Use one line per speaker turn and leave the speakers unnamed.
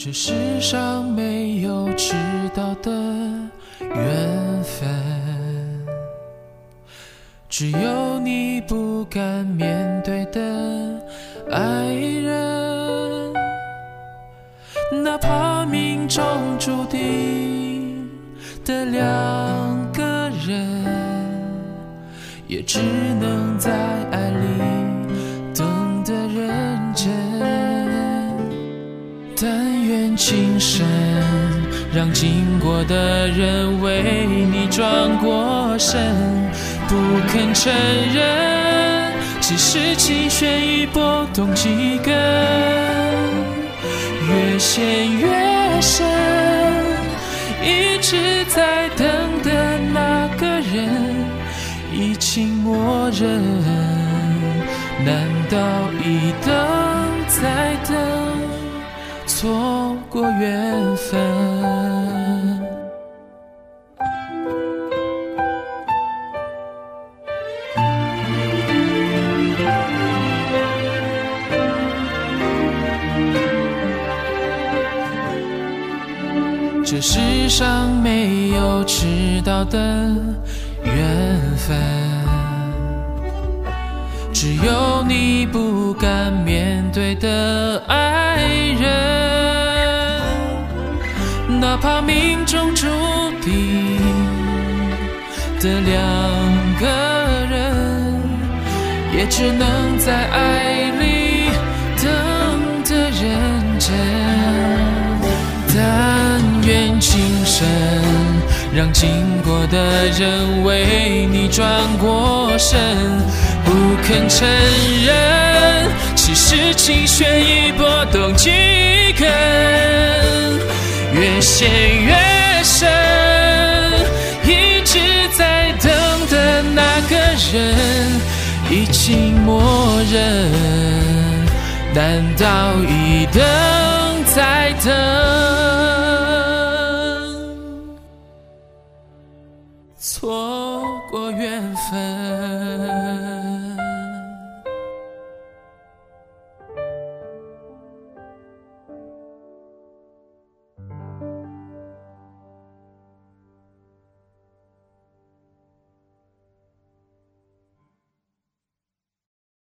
这世上没有迟到的缘分，只有你不敢面对的爱人。哪怕命中注定的两个人，也只能在爱里等得认真。但愿今生让经过的人为你转过身，不肯承认，其实情弦已拨动几根，越陷越深，一直在等的那个人已经默认，难道一等再等，错过缘分？这世上没有迟到的缘分，只有你不敢面对的爱人。哪怕命中注定的两个人，也只能在爱里等得认真。但愿今生让经过的人为你转过身，不肯承认，其实情弦已拨动几根，越陷越深，一直在等的那个人已经默认，难道一等再等，错过缘分？